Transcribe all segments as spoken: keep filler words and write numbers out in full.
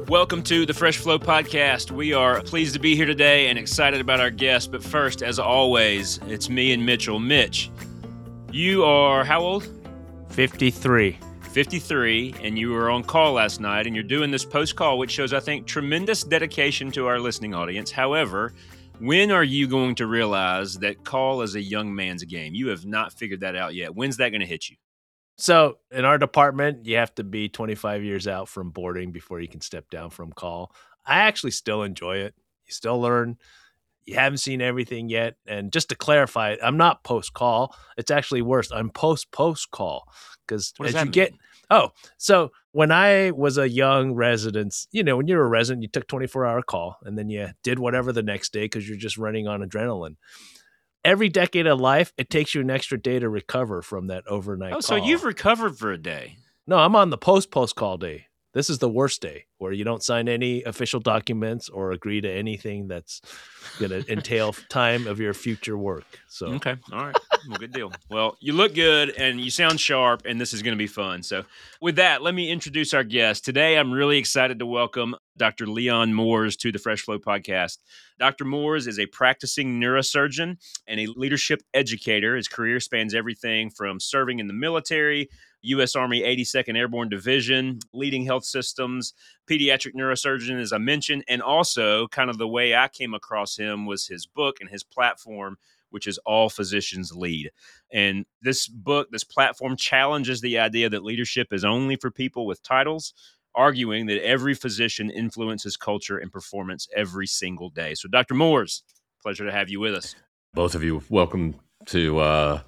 Welcome to the Fresh Flow Podcast. We are pleased to be here today and excited about our guest. But first, as always, it's me and Mitchell. Mitch, you are how old? fifty-three. fifty-three, and you were on call last night, and you're doing this post-call, which shows, I think, tremendous dedication to our listening audience. However, when are you going to realize that call is a young man's game? You have not figured that out yet. When's that going to hit you? So in our department, you have to be twenty-five years out from boarding before you can step down from call. I actually still enjoy it. You still learn. You haven't seen everything yet. And just to clarify, I'm not post-call. It's actually worse. I'm post-post-call. Because as you mean? get – oh, so when I was a young resident, you know, when you were a resident, you took twenty-four hour call, and then you did whatever the next day because you're just running on adrenaline. Every decade of life, it takes you an extra day to recover from that overnight oh, call. So you've recovered for a day. No, I'm on the post-post call day. This is the worst day where you don't sign any official documents or agree to anything that's going to entail time of your future work. So okay, all right, well, good deal. Well, you look good and you sound sharp, and this is going to be fun. So with that, let me introduce our guest. Today, I'm really excited to welcome Doctor Leon Moores to the Fresh Flow Podcast. Doctor Moores is a practicing neurosurgeon and a leadership educator. His career spans everything from serving in the military, U S Army eighty-second Airborne Division, leading health systems, pediatric neurosurgeon, as I mentioned, and also kind of the way I came across him was his book and his platform, which is All Physicians Lead. And this book, this platform challenges the idea that leadership is only for people with titles, arguing that every physician influences culture and performance every single day. So Doctor Moores, pleasure to have you with us. Both of you, welcome to uh,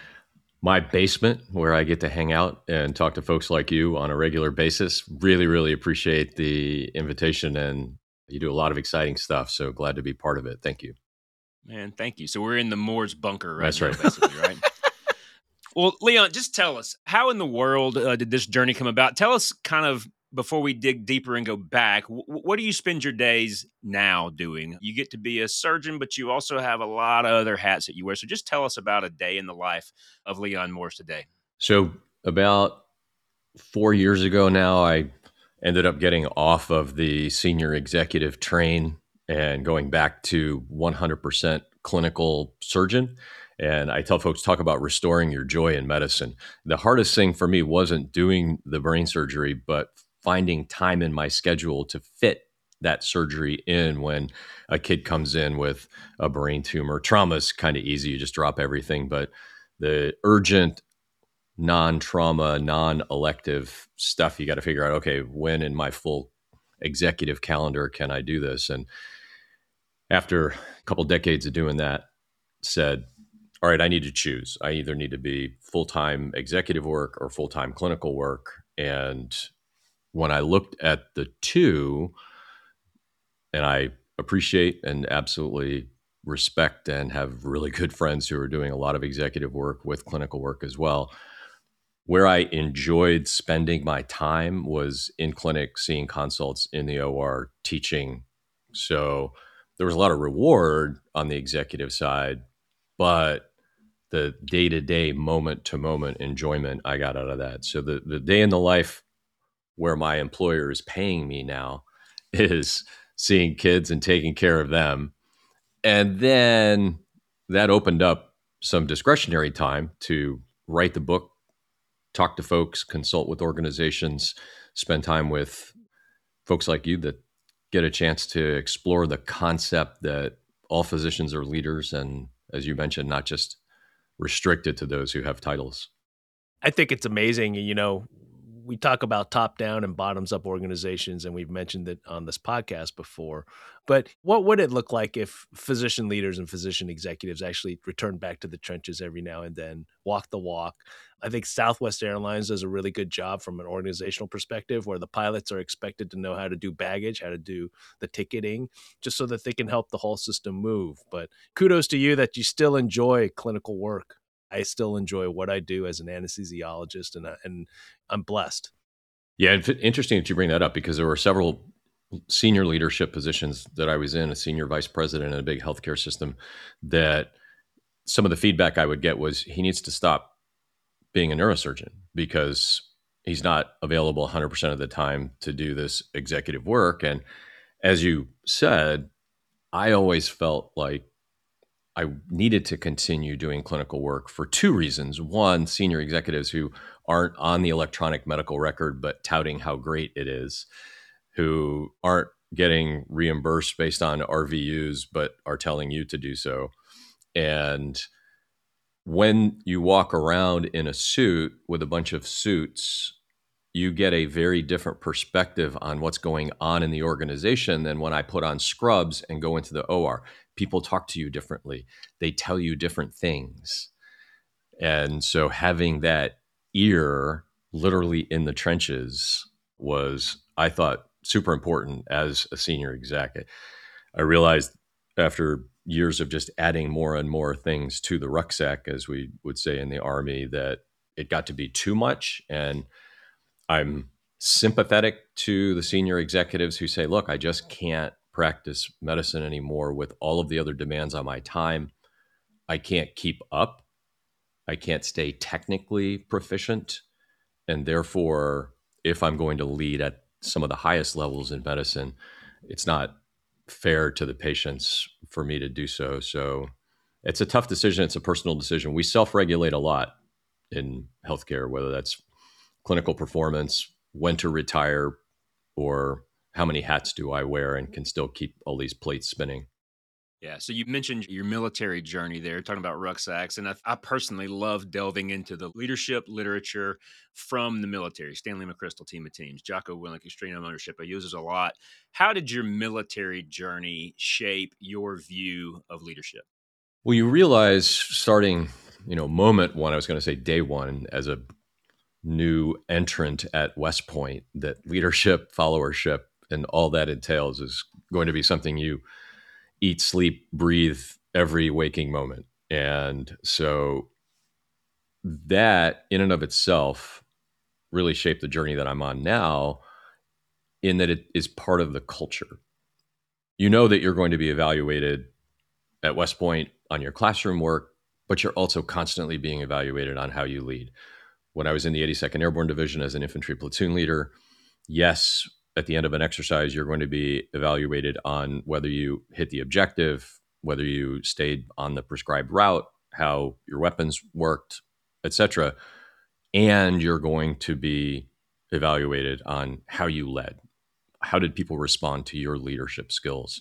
my basement where I get to hang out and talk to folks like you on a regular basis. Really, really appreciate the invitation, and you do a lot of exciting stuff. So glad to be part of it. Thank you. Man, thank you. So we're in the Moores bunker right That's now, right. basically, right? Well, Leon, just tell us, how in the world uh, did this journey come about? Tell us kind of, before we dig deeper and go back, w- what do you spend your days now doing? You get to be a surgeon, but you also have a lot of other hats that you wear. So just tell us about a day in the life of Leon Moores today. So about four years ago now, I ended up getting off of the senior executive train and going back to one hundred percent clinical surgeon. And I tell folks, talk about restoring your joy in medicine. The hardest thing for me wasn't doing the brain surgery, but finding time in my schedule to fit that surgery in when a kid comes in with a brain tumor. Trauma is kind of easy. You just drop everything. But the urgent, non-trauma, non-elective stuff, you got to figure out, okay, when in my full executive calendar can I do this? And after a couple decades of doing that, said, all right, I need to choose. I either need to be full-time executive work or full-time clinical work. And when I looked at the two, and I appreciate and absolutely respect and have really good friends who are doing a lot of executive work with clinical work as well, where I enjoyed spending my time was in clinic, seeing consults in the O R, teaching. So there was a lot of reward on the executive side, but the day-to-day, moment-to-moment enjoyment I got out of that. So the, the day in the life where my employer is paying me now is seeing kids and taking care of them. And then that opened up some discretionary time to write the book, talk to folks, consult with organizations, spend time with folks like you that get a chance to explore the concept that all physicians are leaders. And as you mentioned, not just restricted to those who have titles. I think it's amazing. You know, we talk about top down and bottoms up organizations, and we've mentioned it on this podcast before, but what would it look like if physician leaders and physician executives actually return back to the trenches every now and then, walk the walk? I think Southwest Airlines does a really good job from an organizational perspective, where the pilots are expected to know how to do baggage, how to do the ticketing, just so that they can help the whole system move. But kudos to you that you still enjoy clinical work. I still enjoy what I do as an anesthesiologist, and, and I'm blessed. Yeah, and interesting that you bring that up, because there were several senior leadership positions that I was in, a senior vice president in a big healthcare system, that some of the feedback I would get was he needs to stop being a neurosurgeon, because he's not available one hundred percent of the time to do this executive work. And as you said, I always felt like I needed to continue doing clinical work for two reasons. One, senior executives who aren't on the electronic medical record, but touting how great it is, who aren't getting reimbursed based on R V Us, but are telling you to do so. And when you walk around in a suit with a bunch of suits, you get a very different perspective on what's going on in the organization than when I put on scrubs and go into the O R. People talk to you differently. They tell you different things. And so having that ear literally in the trenches was, I thought, super important as a senior exec. I realized after years of just adding more and more things to the rucksack, as we would say in the Army, that it got to be too much. And I'm sympathetic to the senior executives who say, look, I just can't practice medicine anymore with all of the other demands on my time. I can't keep up. I can't stay technically proficient. And therefore, if I'm going to lead at some of the highest levels in medicine, it's not fair to the patients for me to do so. So it's a tough decision. It's a personal decision. We self-regulate a lot in healthcare, whether that's clinical performance, when to retire, or how many hats do I wear and can still keep all these plates spinning. Yeah. So you mentioned your military journey there, talking about rucksacks. And I, I personally love delving into the leadership literature from the military. Stanley McChrystal, Team of Teams, Jocko Willink, Extreme Ownership. I use this a lot. How did your military journey shape your view of leadership? Well, you realize starting, you know, moment one, I was going to say day one, as a new entrant at West Point, that leadership, followership, and all that entails is going to be something you eat, sleep, breathe every waking moment. And so that in and of itself really shaped the journey that I'm on now, in that it is part of the culture. You know that you're going to be evaluated at West Point on your classroom work, but you're also constantly being evaluated on how you lead. When I was in the eighty-second Airborne Division as an infantry platoon leader, yes, at the end of an exercise, you're going to be evaluated on whether you hit the objective, whether you stayed on the prescribed route, how your weapons worked, et cetera. And you're going to be evaluated on how you led. How did people respond to your leadership skills?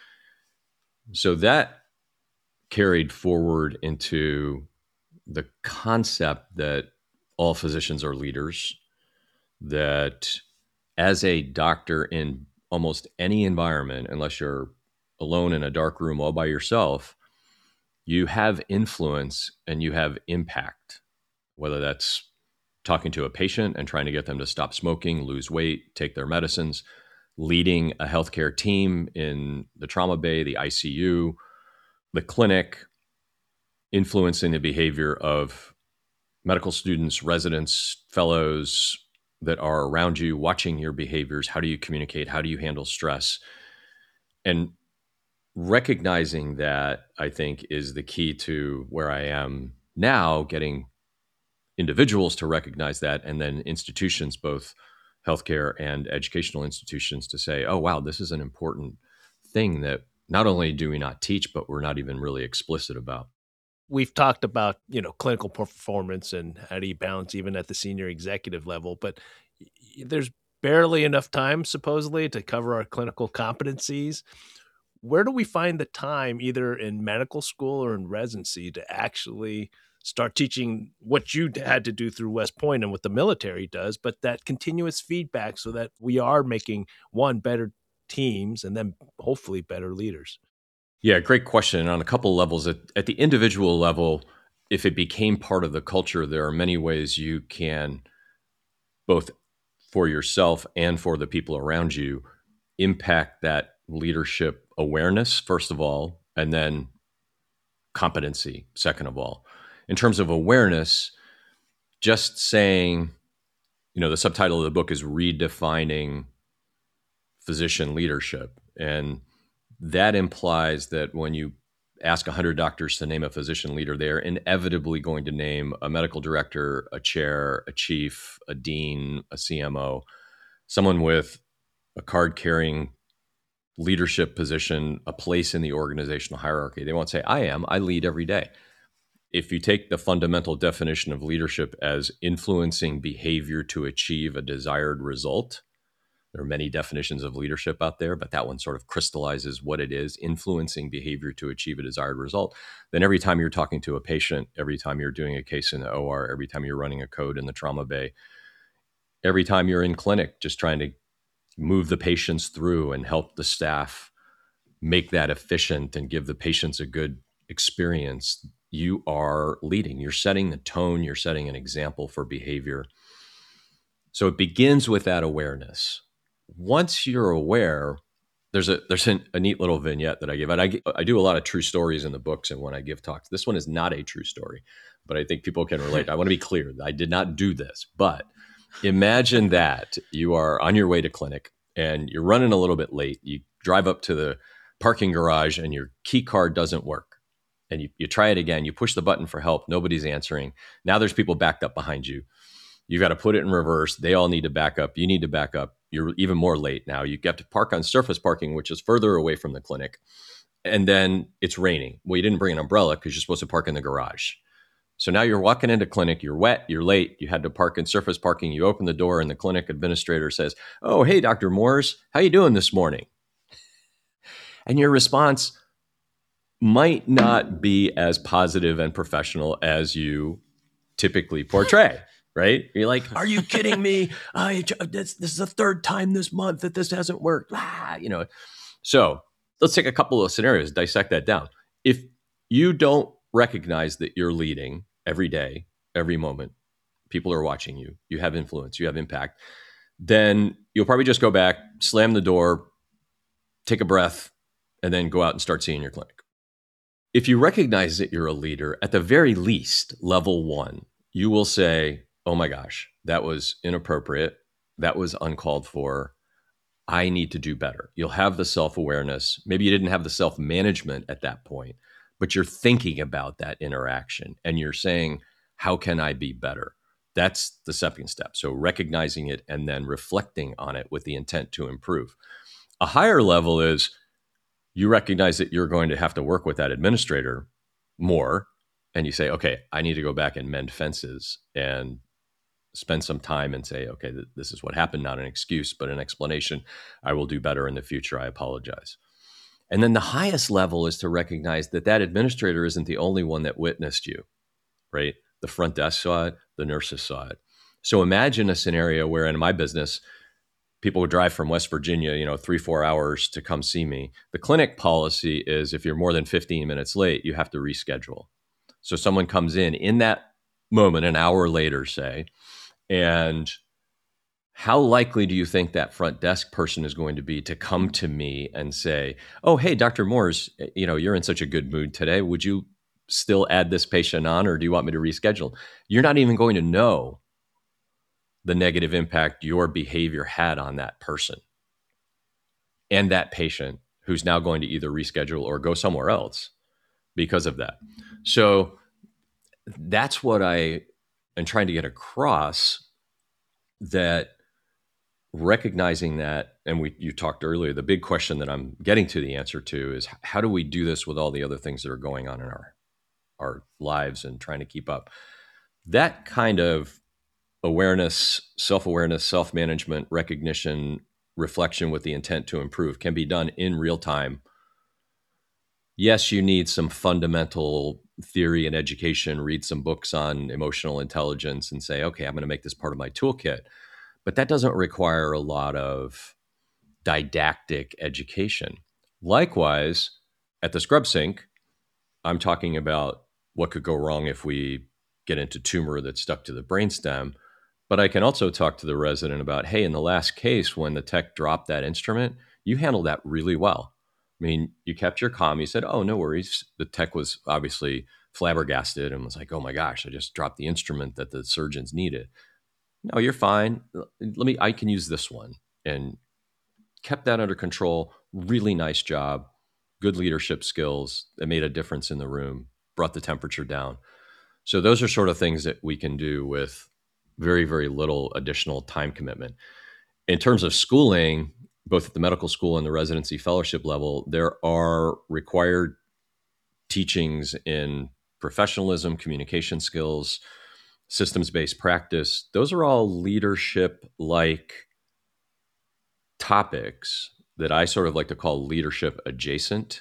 So that carried forward into the concept that all physicians are leaders, that as a doctor in almost any environment, unless you're alone in a dark room all by yourself, you have influence and you have impact, whether that's talking to a patient and trying to get them to stop smoking, lose weight, take their medicines, leading a healthcare team in the trauma bay, the I C U, the clinic, influencing the behavior of medical students, residents, fellows that are around you, watching your behaviors. How do you communicate? How do you handle stress? And recognizing that, I think, is the key to where I am now, getting individuals to recognize that, and then institutions, both healthcare and educational institutions, to say, oh, wow, this is an important thing that not only do we not teach, but we're not even really explicit about. We've talked about, you know, clinical performance and how do you balance even at the senior executive level, but there's barely enough time supposedly to cover our clinical competencies. Where do we find the time, either in medical school or in residency, to actually start teaching what you had to do through West Point and what the military does, but that continuous feedback so that we are making, one, better teams and then hopefully better leaders? Yeah, great question. And on a couple levels, at, at the individual level, if it became part of the culture, there are many ways you can, both for yourself and for the people around you, impact that leadership awareness, first of all, and then competency, second of all. In terms of awareness, just saying, you know, the subtitle of the book is Redefining Physician Leadership. And that implies that when you ask one hundred doctors to name a physician leader, they're inevitably going to name a medical director, a chair, a chief, a dean, a C M O, someone with a card-carrying leadership position, a place in the organizational hierarchy. They won't say, I am, I lead every day. If you take the fundamental definition of leadership as influencing behavior to achieve a desired result, there are many definitions of leadership out there, but that one sort of crystallizes what it is, influencing behavior to achieve a desired result. Then every time you're talking to a patient, every time you're doing a case in the O R, every time you're running a code in the trauma bay, every time you're in clinic, just trying to move the patients through and help the staff make that efficient and give the patients a good experience, you are leading. You're setting the tone. You're setting an example for behavior. So it begins with that awareness. Once you're aware, there's a there's a, a neat little vignette that I give. And I, I do a lot of true stories in the books and when I give talks. This one is not a true story, but I think people can relate. I want to be clear. I did not do this, but imagine that you are on your way to clinic and you're running a little bit late. You drive up to the parking garage and your key card doesn't work. And you, you try it again. You push the button for help. Nobody's answering. Now there's people backed up behind you. You've got to put it in reverse. They all need to back up. You need to back up. You're even more late now. You have to park on surface parking, which is further away from the clinic. And then it's raining. Well, you didn't bring an umbrella because you're supposed to park in the garage. So now you're walking into clinic, you're wet, you're late, you had to park in surface parking, you open the door and the clinic administrator says, oh, hey, Doctor Moores, how you doing this morning? And your response might not be as positive and professional as you typically portray, right? You're like, are you kidding me? I, this, this is the third time this month that this hasn't worked. Ah, you know. So let's take a couple of scenarios, dissect that down. If you don't recognize that you're leading every day, every moment, people are watching you, you have influence, you have impact, then you'll probably just go back, slam the door, take a breath, and then go out and start seeing your clinic. If you recognize that you're a leader, at the very least, level one, you will say, oh my gosh, that was inappropriate. That was uncalled for. I need to do better. You'll have the self-awareness. Maybe you didn't have the self-management at that point, but you're thinking about that interaction and you're saying, how can I be better? That's the second step. So recognizing it and then reflecting on it with the intent to improve. A higher level is you recognize that you're going to have to work with that administrator more. And you say, okay, I need to go back and mend fences and spend some time and say, okay, th- this is what happened, not an excuse, but an explanation. I will do better in the future. I apologize. And then the highest level is to recognize that that administrator isn't the only one that witnessed you, right? The front desk saw it, the nurses saw it. So imagine a scenario where in my business, people would drive from West Virginia, you know, three, four hours to come see me. The clinic policy is if you're more than fifteen minutes late, you have to reschedule. So someone comes in in that moment, an hour later, say, and how likely do you think that front desk person is going to be to come to me and say, oh, hey, Doctor Moores, you know, you're in such a good mood today. Would you still add this patient on or do you want me to reschedule? You're not even going to know the negative impact your behavior had on that person and that patient who's now going to either reschedule or go somewhere else because of that. So that's what I am trying to get across, that recognizing that, and we you talked earlier, the big question that I'm getting to the answer to is how do we do this with all the other things that are going on in our our lives and trying to keep up? That kind of awareness, self-awareness, self-management, recognition, reflection with the intent to improve can be done in real time. Yes, you need some fundamental theory and education, read some books on emotional intelligence and say, okay, I'm going to make this part of my toolkit. But that doesn't require a lot of didactic education. Likewise, at the scrub sink, I'm talking about what could go wrong if we get into tumor that's stuck to the brainstem. But I can also talk to the resident about, hey, in the last case, when the tech dropped that instrument, you handled that really well. I mean, you kept your calm. You said, oh, no worries. The tech was obviously flabbergasted and was like, oh my gosh, I just dropped the instrument that the surgeons needed. No, you're fine. Let me, I can use this one. And kept that under control. Really nice job. good leadership skills that made a difference in the room, brought the temperature down. So those are sort of things that we can do with very, very little additional time commitment. In terms of schooling, both at the medical school and the residency fellowship level, there are required teachings in professionalism, communication skills, systems-based practice. Those are all leadership-like topics that I sort of like to call leadership adjacent.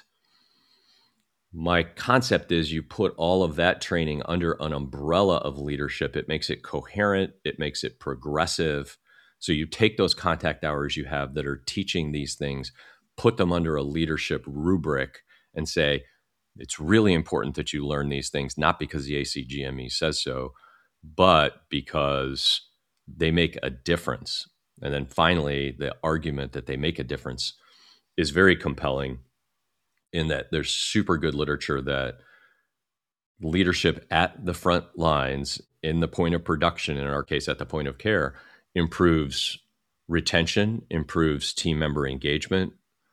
My concept is you put all of that training under an umbrella of leadership. It makes it coherent. It makes it progressive. So you take those contact hours you have that are teaching these things, put them under a leadership rubric and say, it's really important that you learn these things, not because the A C G M E says so, but because they make a difference. And then finally, the argument that they make a difference is very compelling in that there's super good literature that leadership at the front lines, in the point of production, in our case, at the point of care, improves retention, improves team member engagement,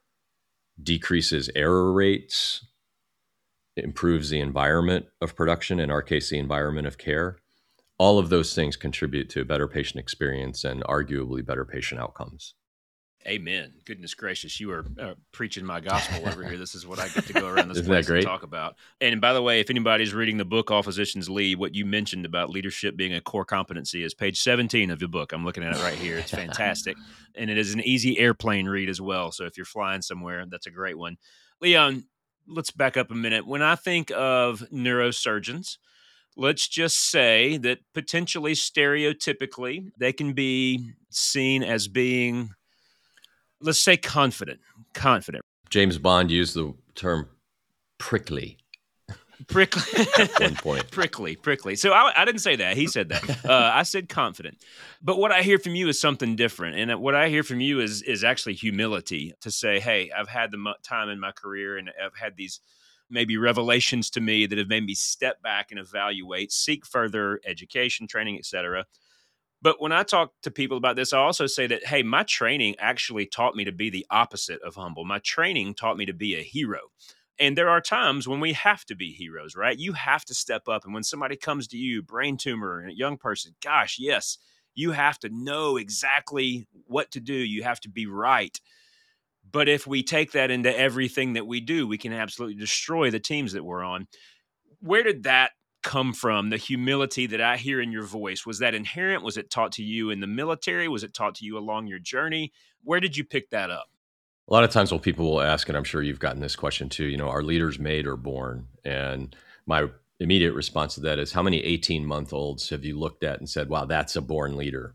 decreases error rates, improves the environment of production, in our case, the environment of care. All of those things contribute to a better patient experience and arguably better patient outcomes. Amen. Goodness gracious, you are uh, preaching my gospel over here. This is what I get to go around this Isn't place that great? and talk about. And by the way, if anybody's reading the book All Physicians Lead, what you mentioned about leadership being a core competency is page seventeen of your book. I'm looking at it right here. It's fantastic. And it is an easy airplane read as well. So if you're flying somewhere, that's a great one. Leon, let's back up a minute. When I think of neurosurgeons, let's just say that potentially stereotypically, they can be seen as being, let's say, confident, confident. James Bond used the term prickly Prickly. at one point. prickly, prickly. So I, I didn't say that. He said that. Uh, I said confident. But what I hear from you is something different. And what I hear from you is is actually humility to say, hey, I've had the mo- time in my career and I've had these maybe revelations to me that have made me step back and evaluate, seek further education, training, et cetera. But when I talk to people about this, I also say that, hey, my training actually taught me to be the opposite of humble. My training taught me to be a hero. And there are times when we have to be heroes, right? You have to step up. And when somebody comes to you, brain tumor, and a young person, gosh, yes, you have to know exactly what to do. You have to be right. But if we take that into everything that we do, we can absolutely destroy the teams that we're on. Where did that come from? The humility that I hear in your voice, was that inherent? Was it taught to you in the military? Was it taught to you along your journey? Where did you pick that up? A lot of times when people will ask, and I'm sure you've gotten this question too, you know, are leaders made or born? And my immediate response to that is, how many eighteen month olds have you looked at and said, wow, that's a born leader?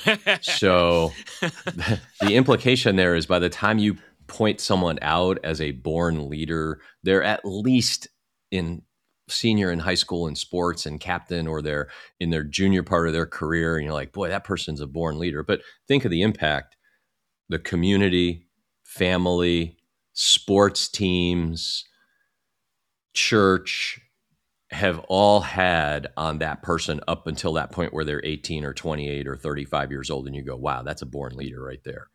So the implication there is by the time you point someone out as a born leader, they're at least in senior in high school in sports and captain, or they're in their junior part of their career. And you're like, boy, that person's a born leader. But think of the impact, the community, family, sports teams, church have all had on that person up until that point where they're eighteen or twenty-eight or thirty-five years old. And you go, wow, that's a born leader right there.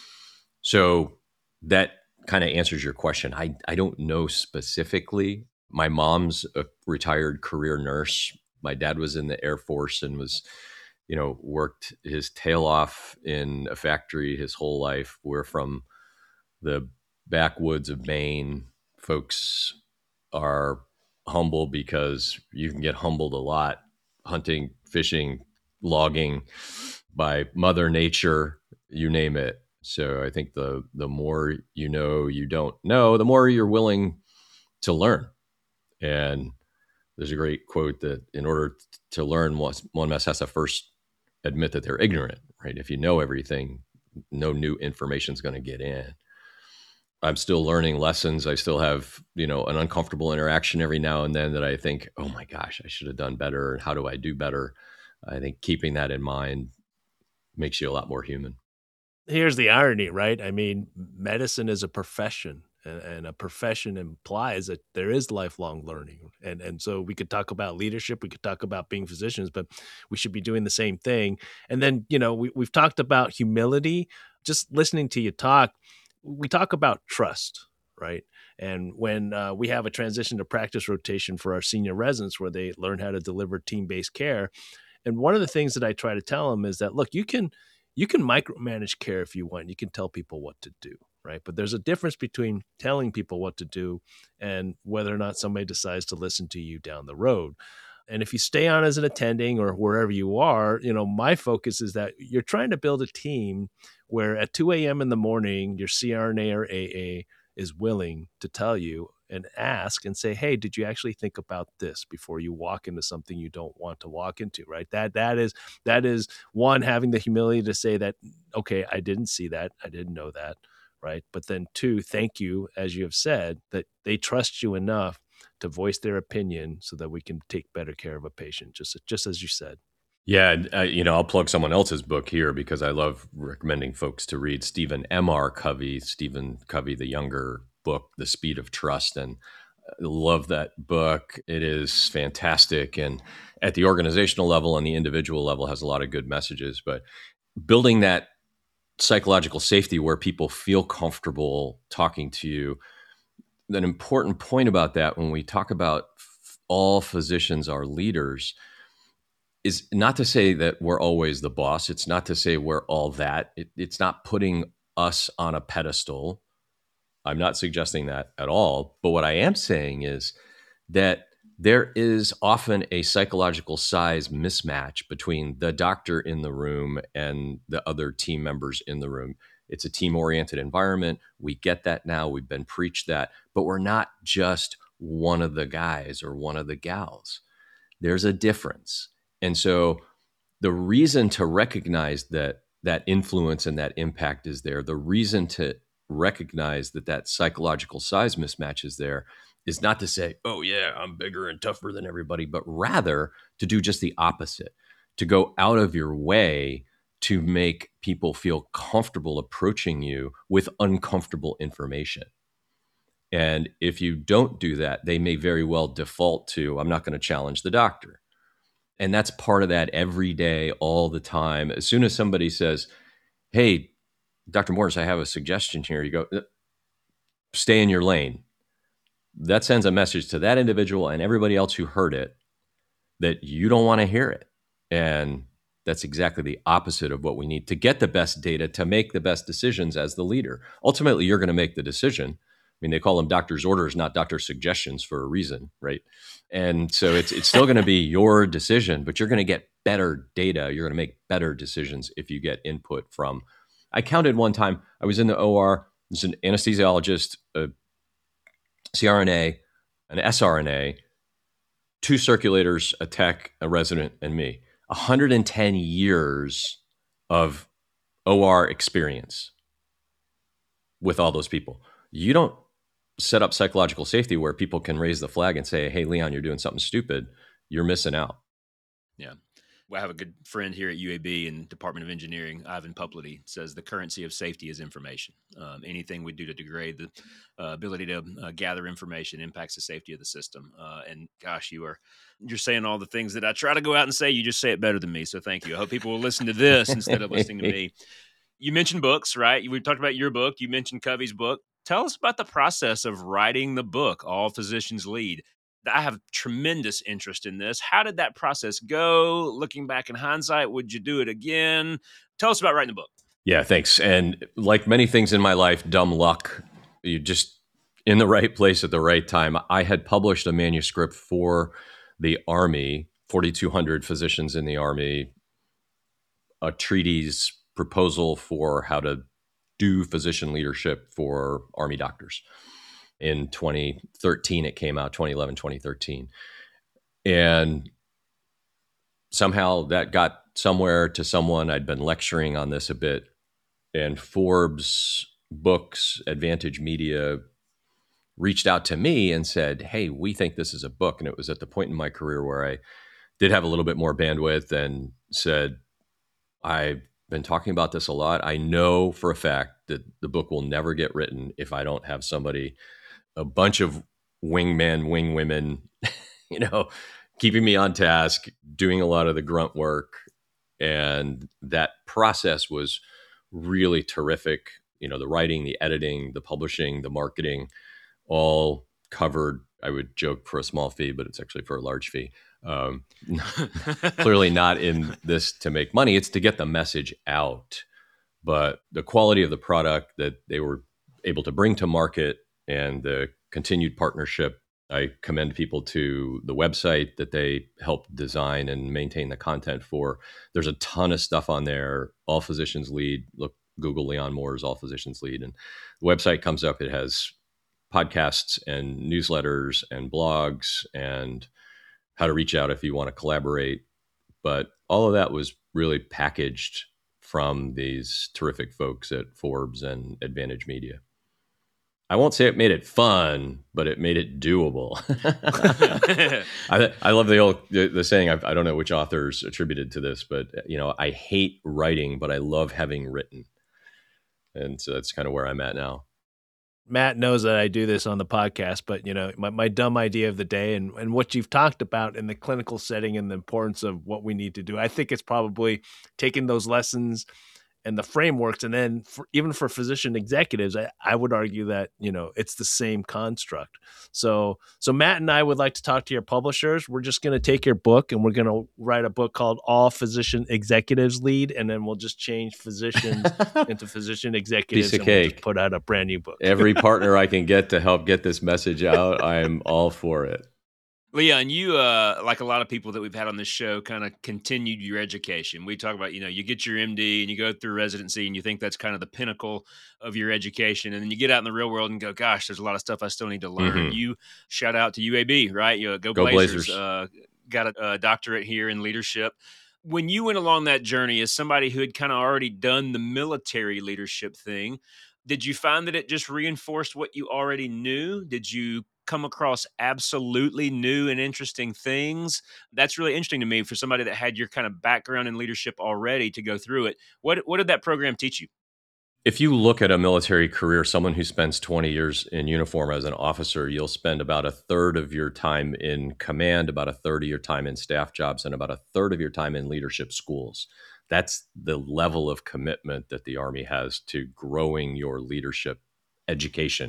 So that kind of answers your question. I, I don't know specifically. My mom's a retired career nurse. My dad was in the Air Force and was, you know, worked his tail off in a factory his whole life. We're from the backwoods of Maine. Folks are humble because you can get humbled a lot hunting, fishing, logging by Mother Nature, you name it. So I think the the more you know you don't know, the more you're willing to learn. And there's a great quote that in order to learn, one must has to first admit that they're ignorant, right? If you know everything, no new information is going to get in. I'm still learning lessons. I still have, you know, an uncomfortable interaction every now and then that I think, oh my gosh, I should have done better. And how do I do better? I think keeping that in mind makes you a lot more human. Here's the irony, right? I mean, medicine is a profession, and, and a profession implies that there is lifelong learning. And, and so we could talk about leadership, we could talk about being physicians, but we should be doing the same thing. And then, you know, we, we've talked about humility. Just listening to you talk, we talk about trust, right? And when uh, we have a transition to practice rotation for our senior residents where they learn how to deliver team-based care, and one of the things that I try to tell them is that, look, you can you can micromanage care if you want. You can tell people what to do, right? But there's a difference between telling people what to do and whether or not somebody decides to listen to you down the road. And if you stay on as an attending or wherever you are, you know, my focus is that you're trying to build a team where at two a.m. in the morning, your C R N A or A A is willing to tell you and ask and say, hey, did you actually think about this before you walk into something you don't want to walk into, right? That that is that is one, having the humility to say that, okay, I didn't see that, I didn't know that, right? But then two, thank you, as you have said, that they trust you enough to voice their opinion so that we can take better care of a patient, just just as you said. Yeah, uh, you know, I'll plug someone else's book here because I love recommending folks to read Stephen M R. Covey, Stephen Covey, the younger book, The Speed of Trust. And I love that book. It is fantastic. And at the organizational level and the individual level has a lot of good messages. But building that psychological safety where people feel comfortable talking to you, an important point about that when we talk about all physicians are leaders is not to say that we're always the boss. It's not to say we're all that. It, it's not putting us on a pedestal. I'm not suggesting that at all. But what I am saying is that there is often a psychological size mismatch between the doctor in the room and the other team members in the room. It's a team-oriented environment. We get that now. We've been preached that. But we're not just one of the guys or one of the gals. There's a difference. And so the reason to recognize that that influence and that impact is there, the reason to recognize that that psychological size mismatch is there is not to say, oh yeah, I'm bigger and tougher than everybody, but rather to do just the opposite, to go out of your way to make people feel comfortable approaching you with uncomfortable information. And if you don't do that, they may very well default to, I'm not going to challenge the doctor. And that's part of that every day, all the time. As soon as somebody says, hey, Doctor Morris, I have a suggestion here, you go, stay in your lane. That sends a message to that individual and everybody else who heard it that you don't want to hear it. And that's exactly the opposite of what we need to get the best data to make the best decisions as the leader. Ultimately, you're going to make the decision. I mean, they call them doctor's orders, not doctor's suggestions for a reason, right? And so it's it's still going to be your decision, but you're going to get better data. You're going to make better decisions if you get input from. I counted one time, I was in the O R, there's an anesthesiologist, a C R N A, an S R N A, two circulators, a tech, a resident, and me. one hundred ten years of O R experience with all those people. You don't set up psychological safety where people can raise the flag and say, hey, Leon, you're doing something stupid. You're missing out. Yeah. Well, I have a good friend here at U A B in Department of Engineering, Ivan Puplity, says the currency of safety is information. Um, anything we do to degrade the uh, ability to uh, gather information impacts the safety of the system. Uh, and gosh, you are you're saying all the things that I try to go out and say. You just say it better than me. So thank you. I hope people will listen to this instead of listening to me. You mentioned books, right? We talked about your book. You mentioned Covey's book. Tell us about the process of writing the book, All Physicians Lead. I have tremendous interest in this. How did that process go? Looking back in hindsight, would you do it again? Tell us about writing the book. Yeah, thanks. And like many things in my life, dumb luck. You just in the right place at the right time. I had published a manuscript for the Army, forty-two hundred physicians in the Army, a treatise proposal for how to do physician leadership for Army doctors. In twenty thirteen, it came out, twenty eleven, twenty thirteen. And somehow that got somewhere to someone. I'd been lecturing on this a bit. And Forbes Books, Advantage Media reached out to me and said, hey, we think this is a book. And it was at the point in my career where I did have a little bit more bandwidth and said, I've been talking about this a lot. I know for a fact that the book will never get written if I don't have somebody, a bunch of wingmen, wing women, you know, keeping me on task, doing a lot of the grunt work. And that process was really terrific. You know, the writing, the editing, the publishing, the marketing, all covered. I would joke for a small fee, but it's actually for a large fee. Um, clearly not in this to make money. It's to get the message out. But the quality of the product that they were able to bring to market and the continued partnership, I commend people to the website that they helped design and maintain the content for. There's a ton of stuff on there. All Physicians Lead. Look, Google Leon Morris, All Physicians Lead. And the website comes up. It has podcasts and newsletters and blogs and how to reach out if you want to collaborate. But all of that was really packaged from these terrific folks at Forbes and Advantage Media. I won't say it made it fun, but it made it doable. I, I love the old the, the saying. I've, I don't know which authors attributed to this, but you know, I hate writing, but I love having written, and so that's kind of where I'm at now. Matt knows that I do this on the podcast, but you know, my, my dumb idea of the day and, and what you've talked about in the clinical setting and the importance of what we need to do. I think it's probably taking those lessons and the frameworks. And then for, even for physician executives, I, I would argue that, you know, it's the same construct. So, so Matt and I would like to talk to your publishers. We're just going to take your book and we're going to write a book called All Physician Executives Lead. And then we'll just change physicians into physician executives Piece of and we'll cake. just put out a brand new book. Every partner I can get to help get this message out, I'm all for it. Leon, you, uh, like a lot of people that we've had on this show, kind of continued your education. We talk about, you know, you get your M D and you go through residency and you think that's kind of the pinnacle of your education. And then you get out in the real world and go, gosh, there's a lot of stuff I still need to learn. Mm-hmm. You shout out to U A B, right? You go, Go Blazers. Blazers. Uh, got a, a doctorate here in leadership. When you went along that journey as somebody who had kind of already done the military leadership thing, did you find that it just reinforced what you already knew? Did you come across absolutely new and interesting things? That's really interesting to me for somebody that had your kind of background in leadership already to go through it. What what did that program teach you? If you look at a military career, someone who spends twenty years in uniform as an officer, you'll spend about a third of your time in command, about a third of your time in staff jobs, and about a third of your time in leadership schools. That's the level of commitment that the Army has to growing your leadership education.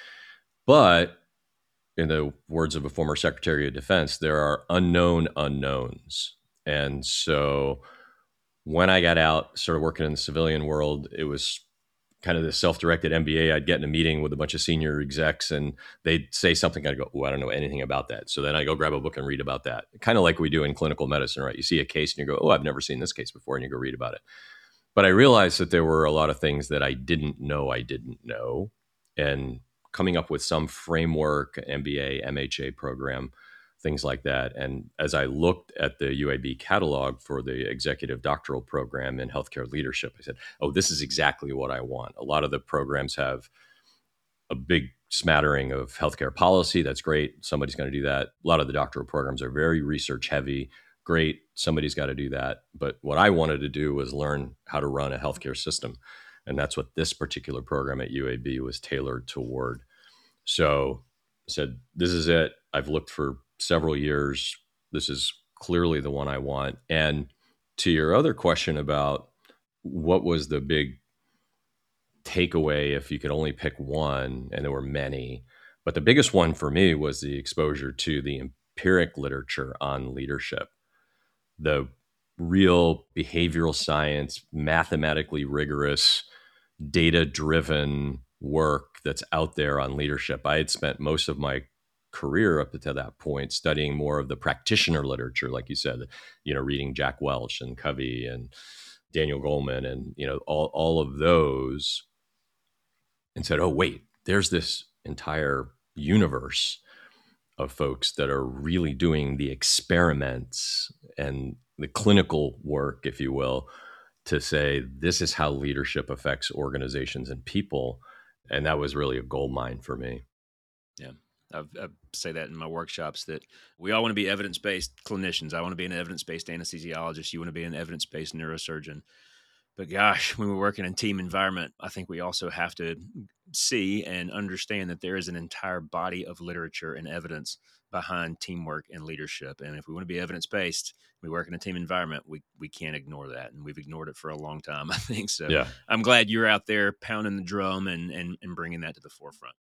But in the words of a former Secretary of Defense, there are unknown unknowns. And so when I got out, started working in the civilian world, it was kind of the self-directed M B A. I'd get in a meeting with a bunch of senior execs and they'd say something. I'd go, oh, I don't know anything about that. So then I go grab a book and read about that. Kind of like we do in clinical medicine, right? You see a case and you go, oh, I've never seen this case before. And you go read about it. But I realized that there were a lot of things that I didn't know I didn't know. And coming up with some framework, M B A, M H A program, things like that. And as I looked at the U A B catalog for the executive doctoral program in healthcare leadership, I said, oh, this is exactly what I want. A lot of the programs have a big smattering of healthcare policy. That's great. Somebody's going to do that. A lot of the doctoral programs are very research heavy. Great. Somebody's got to do that. But what I wanted to do was learn how to run a healthcare system. And that's what this particular program at U A B was tailored toward. So I said, this is it. I've looked for several years. This is clearly the one I want. And to your other question about what was the big takeaway if you could only pick one, and there were many, but the biggest one for me was the exposure to the empiric literature on leadership, the real behavioral science, mathematically rigorous, data-driven work that's out there on leadership. I had spent most of my career up to that point studying more of the practitioner literature, like you said, you know, reading Jack Welch and Covey and Daniel Goleman and, you know, all, all of those, and said, oh, wait, there's this entire universe of folks that are really doing the experiments and the clinical work, if you will, to say, this is how leadership affects organizations and people. And that was really a gold mine for me. Yeah. I've, I say that in my workshops that we all want to be evidence-based clinicians. I want to be an evidence-based anesthesiologist. You want to be an evidence-based neurosurgeon. But gosh, when we're working in team environment, I think we also have to see and understand that there is an entire body of literature and evidence behind teamwork and leadership. And if we want to be evidence-based, we work in a team environment, we we can't ignore that. And we've ignored it for a long time, I think. So yeah. I'm glad you're out there pounding the drum and, and, and bringing that to the forefront.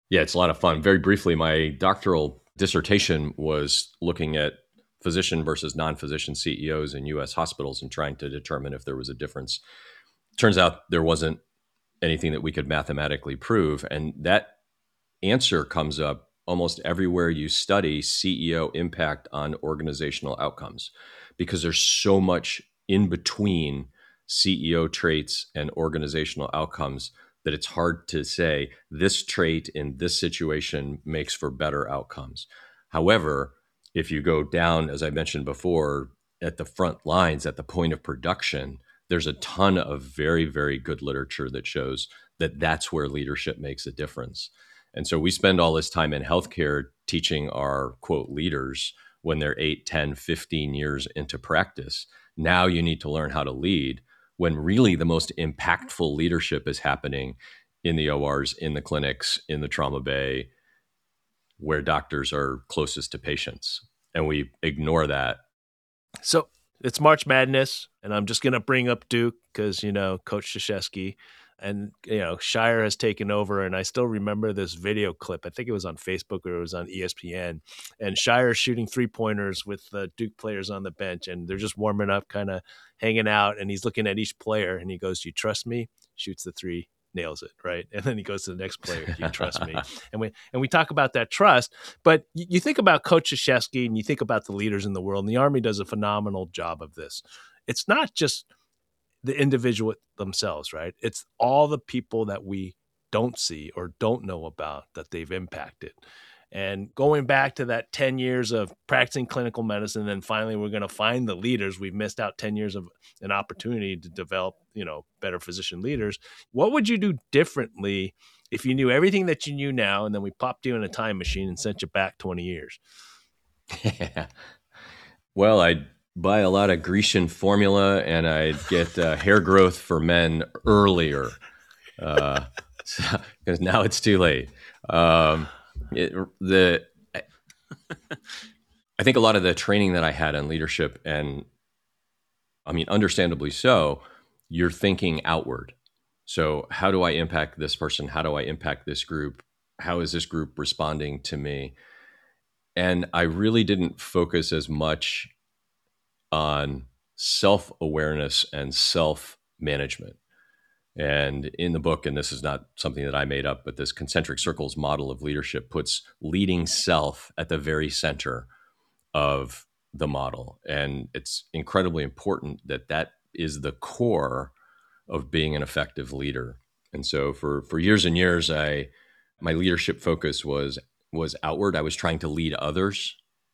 Yeah, it's a lot of fun. Very briefly, my doctoral dissertation was looking at physician versus non-physician C E Os in U S hospitals and trying to determine if there was a difference. Turns out there wasn't anything that we could mathematically prove. And that answer comes up almost everywhere you study C E O impact on organizational outcomes, because there's so much in between C E O traits and organizational outcomes that it's hard to say this trait in this situation makes for better outcomes. However, if you go down, as I mentioned before, at the front lines, at the point of production, there's a ton of very, very good literature that shows that that's where leadership makes a difference. And so we spend all this time in healthcare teaching our quote leaders when they're eight, ten, fifteen years into practice. Now you need to learn how to lead, when really the most impactful leadership is happening in the O Rs, in the clinics, in the trauma bay, where doctors are closest to patients. And we ignore that. So it's March Madness, and I'm just going to bring up Duke because, you know, Coach Krzyzewski. And, you know, Shire has taken over, and I still remember this video clip. I think it was on Facebook or it was on E S P N. And Shire shooting three-pointers with the Duke players on the bench, and they're just warming up, kind of hanging out, and he's looking at each player, and he goes, "Do you trust me?" Shoots the three, nails it, right? And then he goes to the next player, "Do you trust me?" And we and we talk about that trust. But you, you think about Coach Krzyzewski, and you think about the leaders in the world, and the Army does a phenomenal job of this. It's not just the individual themselves, right? It's all the people that we don't see or don't know about that they've impacted. And going back to that ten years of practicing clinical medicine, and then finally we're going to find the leaders. We've missed out ten years of an opportunity to develop, you know, better physician leaders. What would you do differently if you knew everything that you knew now, and then we popped you in a time machine and sent you back twenty years? Yeah. Well, I'd buy a lot of Grecian formula, and I'd get uh, hair growth for men earlier, because uh, now it's too late. Um, it, the I think a lot of the training that I had in leadership, and I mean, understandably so, you're thinking outward. So how do I impact this person? How do I impact this group? How is this group responding to me? And I really didn't focus as much on self-awareness and self-management. And in the book, and this is not something that I made up, but this concentric circles model of leadership puts leading self at the very center of the model. And it's incredibly important that that is the core of being an effective leader. And so for, for years and years, I my leadership focus was was outward. I was trying to lead others.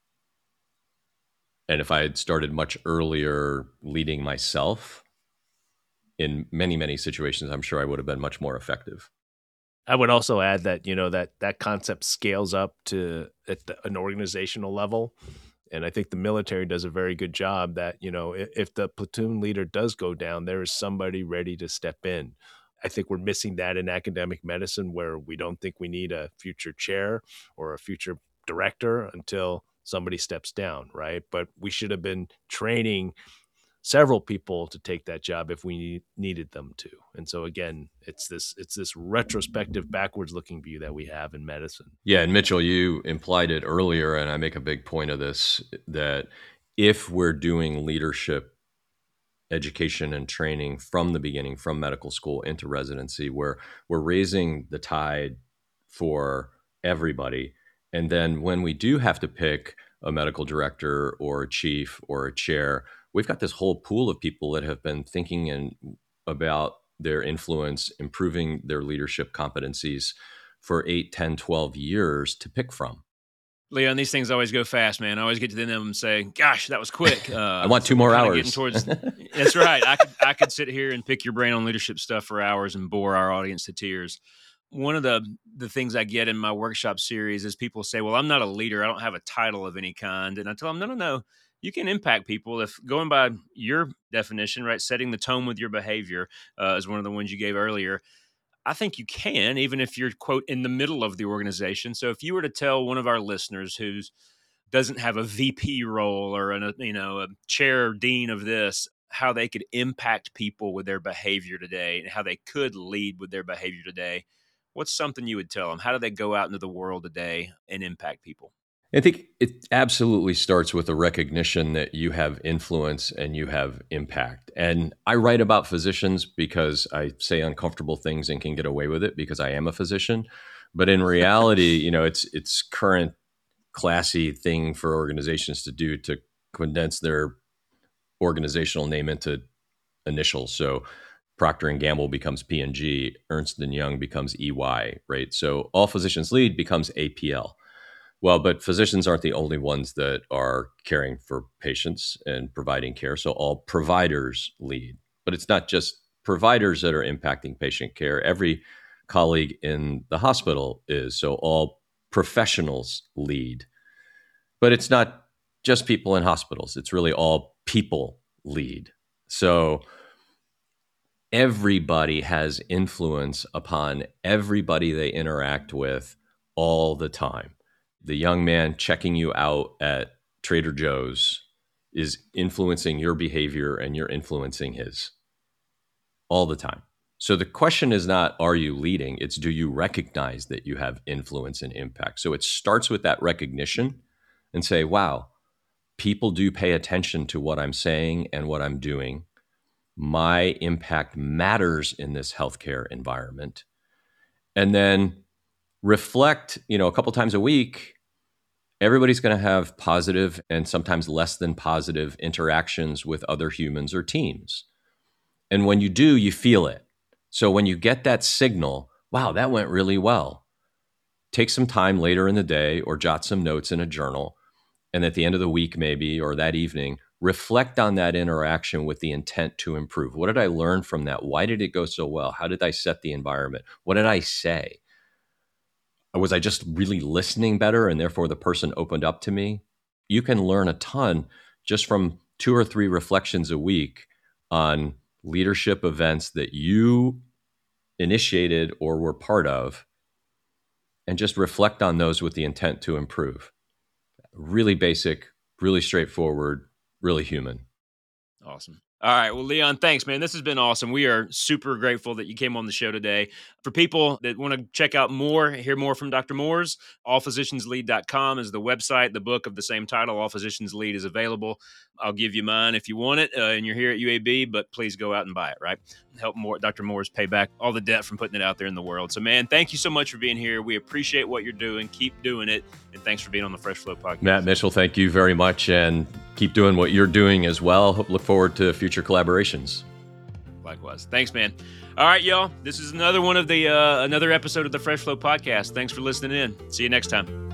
And if I had started much earlier leading myself, in many, many situations, I'm sure I would have been much more effective. I would also add that, you know, that that concept scales up to at the, an organizational level. And I think the military does a very good job that, you know, if, if the platoon leader does go down, there is somebody ready to step in. I think we're missing that in academic medicine, where we don't think we need a future chair or a future director until somebody steps down, right? But we should have been training several people to take that job if we needed them to. And so again, it's this it's this retrospective, backwards looking view that we have in medicine. Yeah, and Mitchell, you implied it earlier, and I make a big point of this, that if we're doing leadership education and training from the beginning, from medical school into residency, where we're raising the tide for everybody. And then when we do have to pick a medical director or a chief or a chair, we've got this whole pool of people that have been thinking and about their influence, improving their leadership competencies for eight, ten, twelve years to pick from. Leon, these things always go fast, man. I always get to the end of them and say, gosh, that was quick. Uh, I want two more hours. Towards, that's right. I could, I could sit here and pick your brain on leadership stuff for hours and bore our audience to tears. One of the, the things I get in my workshop series is people say, well, I'm not a leader. I don't have a title of any kind. And I tell them, no, no, no. You can impact people if, going by your definition, right, setting the tone with your behavior uh, is one of the ones you gave earlier. I think you can, even if you're, quote, in the middle of the organization. So if you were to tell one of our listeners who doesn't have a V P role or a, you know, a chair or dean of this, how they could impact people with their behavior today and how they could lead with their behavior today, what's something you would tell them? How do they go out into the world today and impact people? I think it absolutely starts with a recognition that you have influence and you have impact. And I write about physicians because I say uncomfortable things and can get away with it because I am a physician. But in reality, you know, it's it's current classy thing for organizations to do to condense their organizational name into initials. So Procter and Gamble becomes P and G, Ernst and Young becomes E Y, right? So All Physicians Lead becomes A P L. Well, but physicians aren't the only ones that are caring for patients and providing care. So all providers lead. But it's not just providers that are impacting patient care. Every colleague in the hospital is. So all professionals lead. But it's not just people in hospitals. It's really all people lead. So everybody has influence upon everybody they interact with all the time. The young man checking you out at Trader Joe's is influencing your behavior and you're influencing his all the time. So the question is not, are you leading? It's, do you recognize that you have influence and impact? So it starts with that recognition and say, wow, people do pay attention to what I'm saying and what I'm doing. My impact matters in this healthcare environment. And then reflect, you know, a couple times a week. Everybody's going to have positive and sometimes less than positive interactions with other humans or teams. And when you do, you feel it. So when you get that signal, wow, that went really well, take some time later in the day or jot some notes in a journal. And at the end of the week, maybe, or that evening, reflect on that interaction with the intent to improve. What did I learn from that? Why did it go so well? How did I set the environment? What did I say? Was I just really listening better and therefore the person opened up to me? You can learn a ton just from two or three reflections a week on leadership events that you initiated or were part of, and just reflect on those with the intent to improve. Really basic, really straightforward, really human. Awesome. All right. Well, Leon, thanks, man. This has been awesome. We are super grateful that you came on the show today. For people that want to check out more, hear more from Doctor Moores, all physicians lead dot com is the website. The book of the same title, All Physicians Lead, is available. I'll give you mine if you want it, uh, and you're here at U A B, but please go out and buy it, right? Help more Doctor Moores pay back all the debt from putting it out there in the world. So, man, thank you so much for being here. We appreciate what you're doing. Keep doing it. And thanks for being on the Fresh Flow podcast. Matt Mitchell, thank you very much. And keep doing what you're doing as well. Hope, look forward to future collaborations. Likewise. Thanks, man. All right, y'all. This is another one of the, uh, another episode of the Fresh Flow podcast. Thanks for listening in. See you next time.